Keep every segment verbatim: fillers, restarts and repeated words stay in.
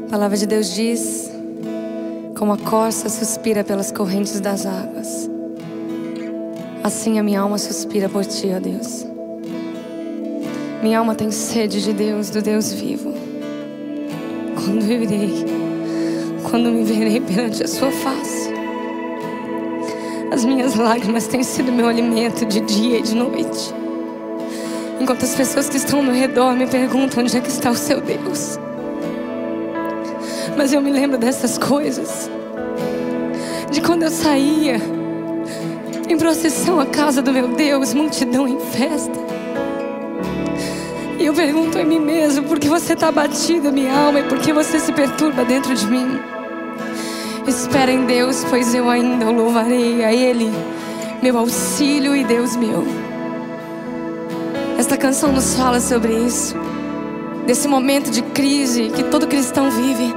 A palavra de Deus diz: como a corça suspira pelas correntes das águas, assim a minha alma suspira por ti, ó Deus. Minha alma tem sede de Deus, do Deus vivo. Quando viverei, quando me verei perante a sua face. As minhas lágrimas têm sido meu alimento de dia e de noite, enquanto as pessoas que estão ao meu redor me perguntam onde é que está o seu Deus. Mas eu me lembro dessas coisas, de quando eu saía em procissão à casa do meu Deus, multidão em festa. E eu pergunto em mim mesmo: por que você está abatida, minha alma, e por que você se perturba dentro de mim? Espera em Deus, pois eu ainda o louvarei, a Ele, meu auxílio e Deus meu. Esta canção nos fala sobre isso, desse momento de crise que todo cristão vive.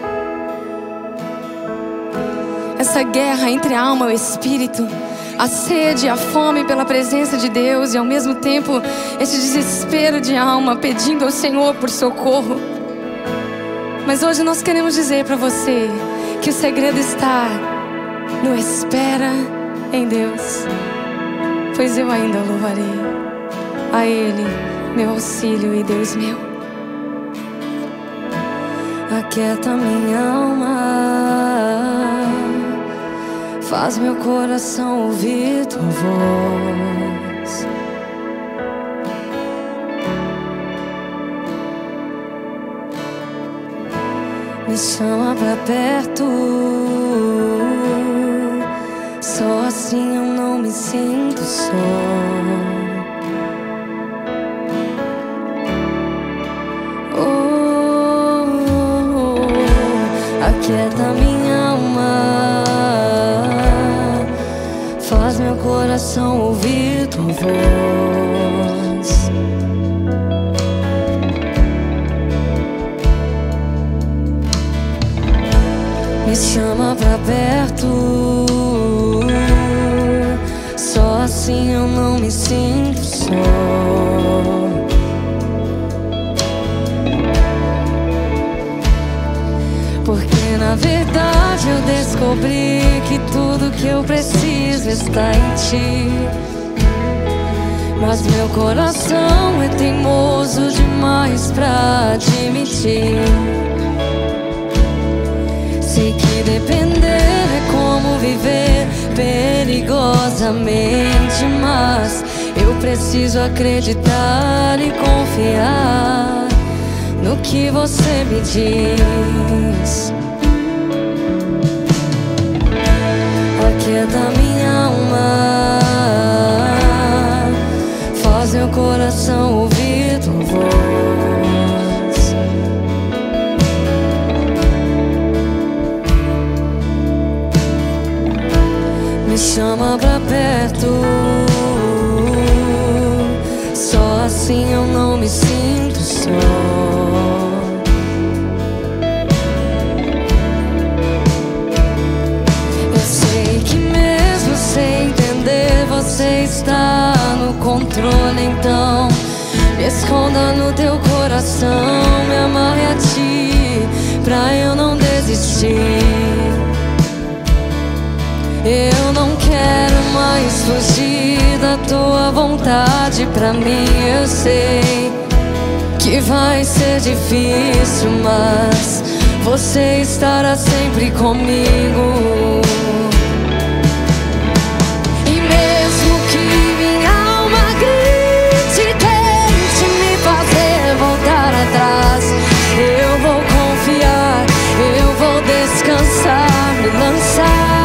Essa guerra entre a alma e o espírito, a sede e a fome pela presença de Deus, e ao mesmo tempo esse desespero de alma pedindo ao Senhor por socorro. Mas hoje nós queremos dizer para você que o segredo está no espera em Deus, pois eu ainda o louvarei, a Ele, meu auxílio e Deus meu. Aquieta minha alma, faz meu coração ouvir tua voz. Me chama pra perto, só assim eu não me sinto só. Oh, oh, oh, aquieta minha alma, faz meu coração ouvir tua voz. Me chama pra perto, só assim eu não me sinto só. Porque na verdade eu descobri que tudo que eu preciso está em ti. Mas meu coração é teimoso demais pra admitir. Sei que depender é como viver perigosamente, mas eu preciso acreditar e confiar no que você me diz. Aquieta minha alma, faz meu coração ouvir tua voz. Me chama pra perto, só assim eu não me sinto só. Eu sei que mesmo sem entender você está no controle, então me esconda no teu coração, me amarre a ti pra eu não desistir. Eu não quero mais fugir da tua vontade pra mim. Eu sei que vai ser difícil, mas você estará sempre comigo. E mesmo que minha alma grite, tente me fazer voltar atrás, eu vou confiar, eu vou descansar, me lançar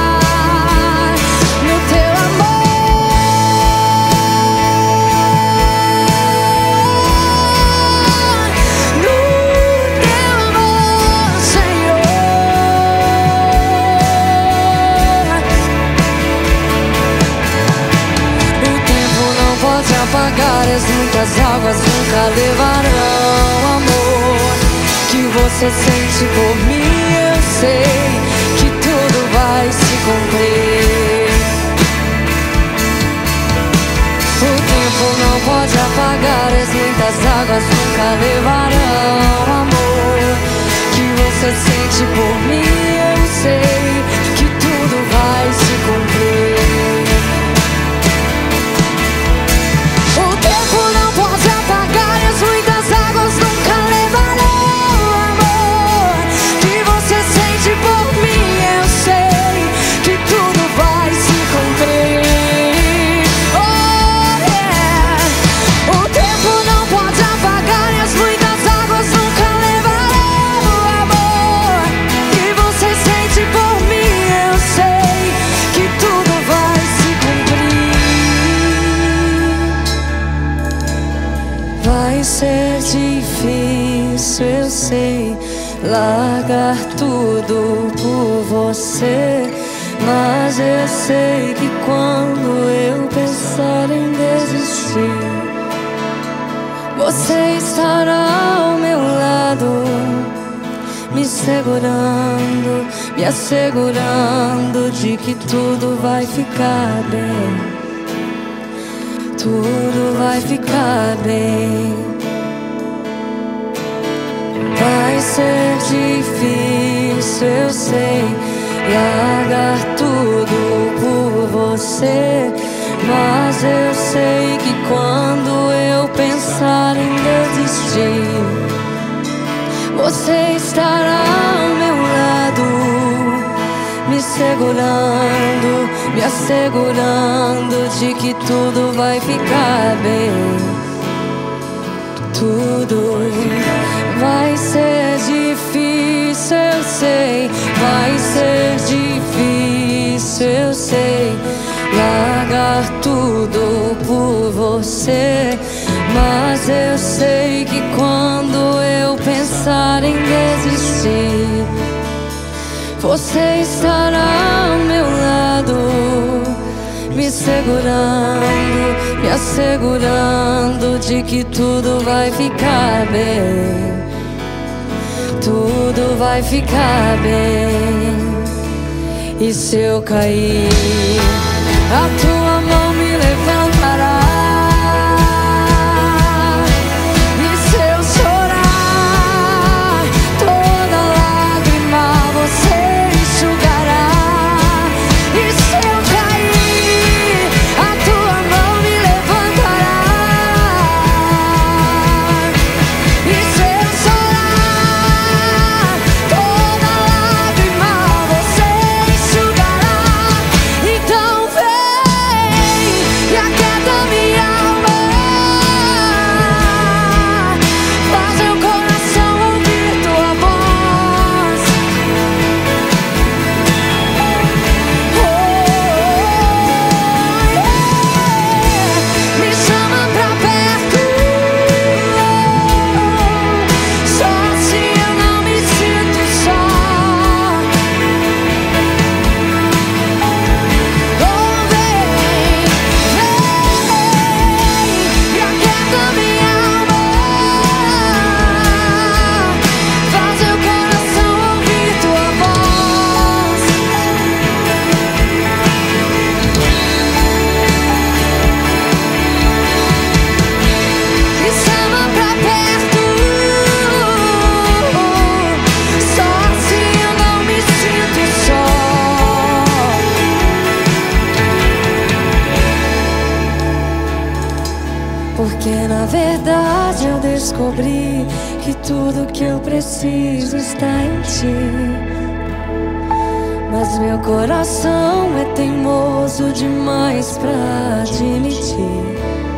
apagar, as muitas águas nunca levarão amor que você sente por mim. Eu sei que tudo vai se cumprir. O tempo não pode apagar, as muitas águas nunca levarão amor que você sente por mim, eu sei que tudo vai se cumprir. O tempo não pode apagar e as muitas águas nunca levarão o amor que você sente por mim, eu sei que tudo vai se cumprir. Oh yeah. O tempo não pode apagar e as muitas águas nunca levarão o amor que você sente por mim, eu sei que tudo vai se cumprir. Vai ser difícil, eu sei, largar tudo por você, mas eu sei que quando eu pensar em desistir, você estará ao meu lado, me segurando, me assegurando de que tudo vai ficar bem. Tudo vai ficar bem. Vai ser difícil, eu sei, largar tudo por você, mas eu sei que quando eu pensar em desistir, você estará ao meu lado, me segurando, me assegurando de que tudo vai ficar bem. Tudo vai ser difícil, eu sei, vai ser difícil, eu sei, largar tudo por você, mas eu sei que quando eu pensar em desistir, você estará ao meu lado, me segurando, me assegurando de que tudo vai ficar bem. Tudo vai ficar bem. E se eu cair, a tua mão me levantará. Porque na verdade eu descobri que tudo que eu preciso está em ti. Mas meu coração é teimoso demais pra admitir.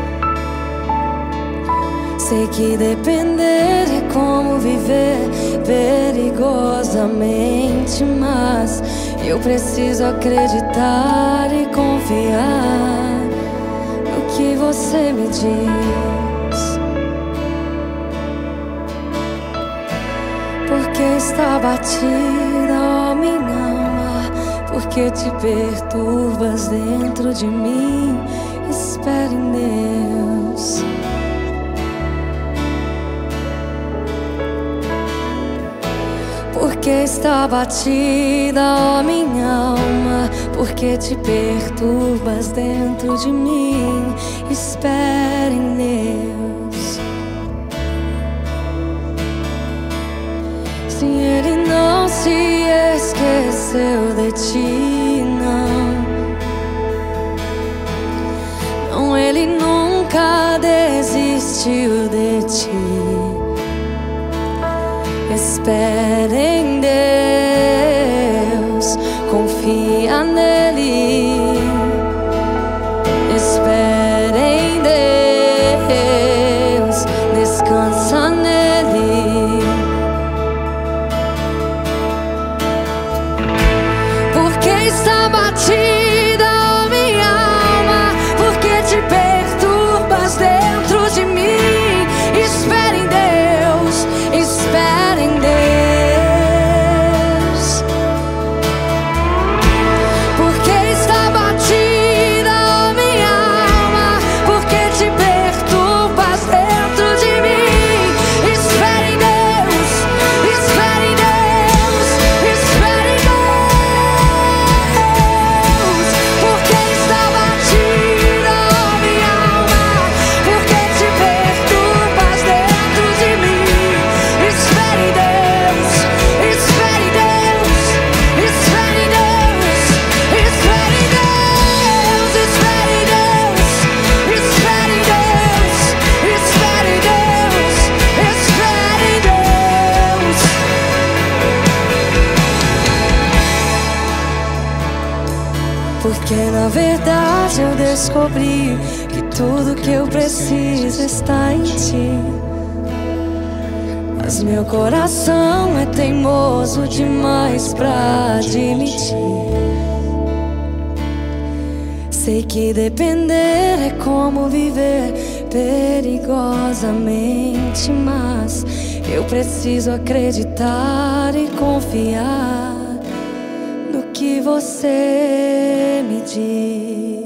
Sei que depender é como viver perigosamente, mas eu preciso acreditar e confiar que você me diz. Porque está batida, ó minha alma, porque te perturbas dentro de mim. Espere em Deus. Porque está batida, ó minha alma, porque te perturbas dentro de mim. Espere em Deus. Se Ele não se esqueceu de ti, não. Não, Ele nunca desistiu de ti. Espera em Deus, confia nele. Espera em Deus, descansa nele. Porque está batida a minha alma, porque te perturbas dentro de mim. Espera em Deus, espera em Deus. Porque está batida a minha alma, porque te perturbas dentro de mim. Espera em Deus, espera em Deus, espera em Deus. Porque está batida a minha alma, porque te perturbas dentro de mim. Espera em Deus, espera em Deus, espera em Deus, espera em Deus, espera em Deus, espera em Deus, espera em Deus, espera em Deus. Porque na verdade eu descobri que tudo que eu preciso está em ti. Mas meu coração é teimoso demais pra admitir. Sei que depender é como viver perigosamente, mas eu preciso acreditar e confiar no que você me diz.